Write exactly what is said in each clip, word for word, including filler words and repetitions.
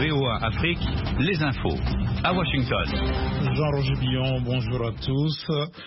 V O A Afrique, les infos. À Washington. Jean-Roger Billon, bonjour à tous.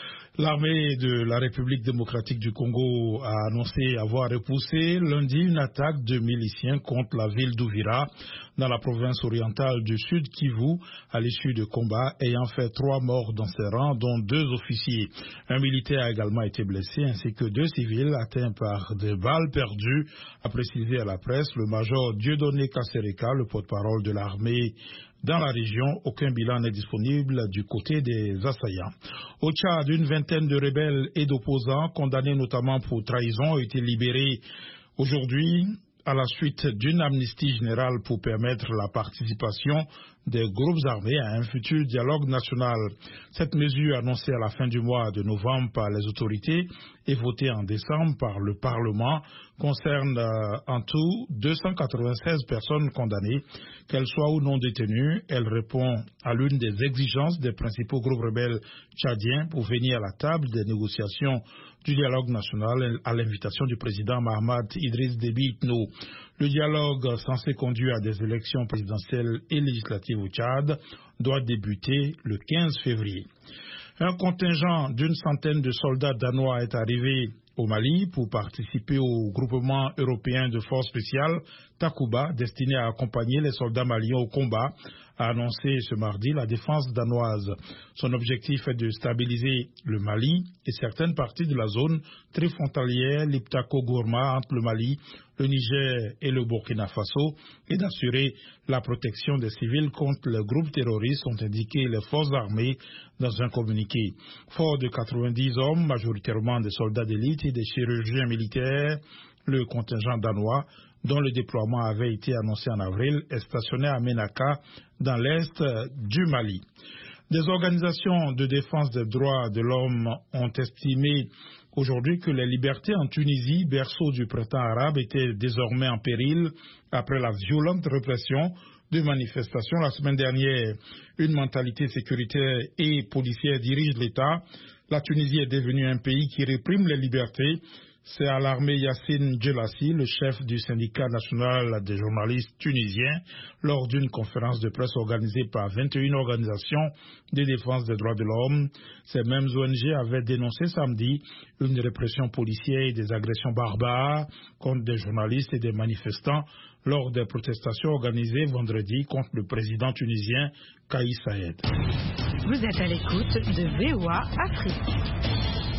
L'armée de la République démocratique du Congo a annoncé avoir repoussé lundi une attaque de miliciens contre la ville d'Ouvira dans la province orientale du Sud Kivu à l'issue de combats ayant fait trois morts dans ses rangs, dont deux officiers. Un militaire a également été blessé ainsi que deux civils atteints par des balles perdues, a précisé à la presse le major Dieudonné Kassereka, le porte-parole de l'armée. Dans la région, aucun bilan n'est disponible du côté des assaillants. Au Tchad, une vingtaine de rebelles et d'opposants, condamnés notamment pour trahison, ont été libérés aujourd'hui à la suite d'une amnistie générale pour permettre la participation des groupes armés à un futur dialogue national. Cette mesure, annoncée à la fin du mois de novembre par les autorités et votée en décembre par le Parlement, concerne euh, en tout deux cent quatre-vingt-seize personnes condamnées, qu'elles soient ou non détenues. Elle répond à l'une des exigences des principaux groupes rebelles tchadiens pour venir à la table des négociations du dialogue national à l'invitation du président Mahamat Idriss Déby Itno. Le dialogue censé conduire à des élections présidentielles et législatives au Tchad doit débuter le quinze février. Un contingent d'une centaine de soldats danois est arrivé au Mali pour participer au groupement européen de forces spéciales Takuba, destiné à accompagner les soldats maliens au combat, a annoncé ce mardi la défense danoise. Son objectif est de stabiliser le Mali et certaines parties de la zone très frontalière Liptako-Gourma entre le Mali, le Niger et le Burkina Faso et d'assurer la protection des civils contre les groupes terroristes, ont indiqué les forces armées dans un communiqué. Fort de quatre-vingt-dix hommes, majoritairement des soldats d'élite et des chirurgiens militaires, le contingent danois, dont le déploiement avait été annoncé en avril, est stationné à Ménaka, dans l'est du Mali. Des organisations de défense des droits de l'homme ont estimé aujourd'hui que les libertés en Tunisie, berceau du printemps arabe, étaient désormais en péril après la violente répression de manifestations la semaine dernière. Une mentalité sécuritaire et policière dirige l'État. La Tunisie est devenue un pays qui réprime les libertés. C'est alarmé Yassine Djelassi, le chef du syndicat national des journalistes tunisiens, lors d'une conférence de presse organisée par vingt et une organisations de défense des droits de l'homme. Ces mêmes O N G avaient dénoncé samedi une répression policière et des agressions barbares contre des journalistes et des manifestants lors des protestations organisées vendredi contre le président tunisien Kais Saied. Vous êtes à l'écoute de V O A Afrique.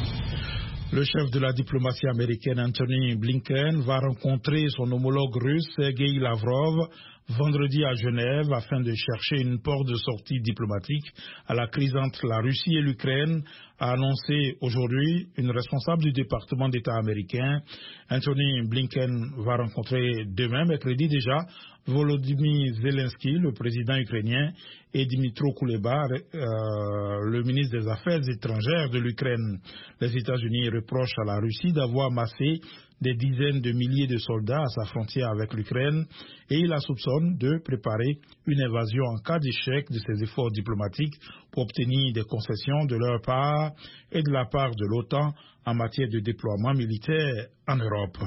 Le chef de la diplomatie américaine Anthony Blinken va rencontrer son homologue russe Sergei Lavrov vendredi à Genève afin de chercher une porte de sortie diplomatique à la crise entre la Russie et l'Ukraine, a annoncé aujourd'hui une responsable du département d'État américain. Anthony Blinken va rencontrer demain, mercredi déjà, Volodymyr Zelensky, le président ukrainien, et Dmytro Kuleba, euh, le ministre des Affaires étrangères de l'Ukraine. Les États-Unis reprochent à la Russie d'avoir massé des dizaines de milliers de soldats à sa frontière avec l'Ukraine et il la soupçonne de préparer une invasion en cas d'échec de ses efforts diplomatiques pour obtenir des concessions de leur part et de la part de l'OTAN en matière de déploiement militaire en Europe.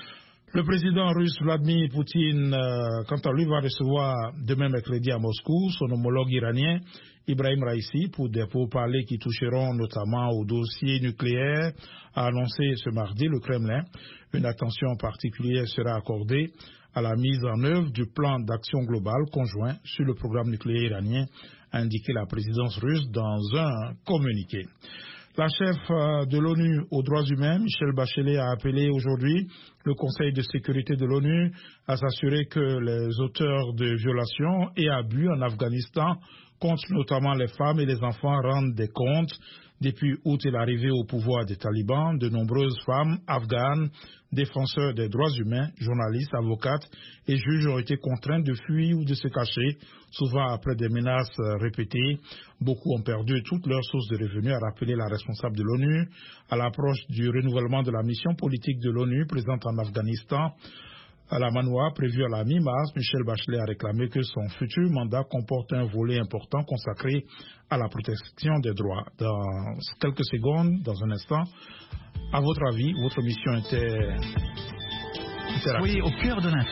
Le président russe Vladimir Poutine, euh, quant à lui, va recevoir demain mercredi à Moscou son homologue iranien Ibrahim Raïssi pour des pourparlers qui toucheront notamment au dossier nucléaire, a annoncé ce mardi le Kremlin. Une attention particulière sera accordée à la mise en œuvre du plan d'action global conjoint sur le programme nucléaire iranien, a indiqué la présidence russe dans un communiqué. La chef de l'ONU aux droits humains, Michelle Bachelet, a appelé aujourd'hui le Conseil de sécurité de l'ONU à s'assurer que les auteurs de violations et abus en Afghanistan contre notamment les femmes et les enfants rendent des comptes. Depuis août et l'arrivée au pouvoir des talibans, de nombreuses femmes afghanes, défenseurs des droits humains, journalistes, avocates et juges ont été contraintes de fuir ou de se cacher, souvent après des menaces répétées. Beaucoup ont perdu toutes leurs sources de revenus, a rappelé la responsable de l'ONU. À l'approche du renouvellement de la mission politique de l'ONU présente en Afghanistan, à la Manoa, prévue à la mi-mars, Michelle Bachelet a réclamé que son futur mandat comporte un volet important consacré à la protection des droits. Dans quelques secondes, dans un instant, à votre avis, votre mission était... Soyez au cœur de l'info.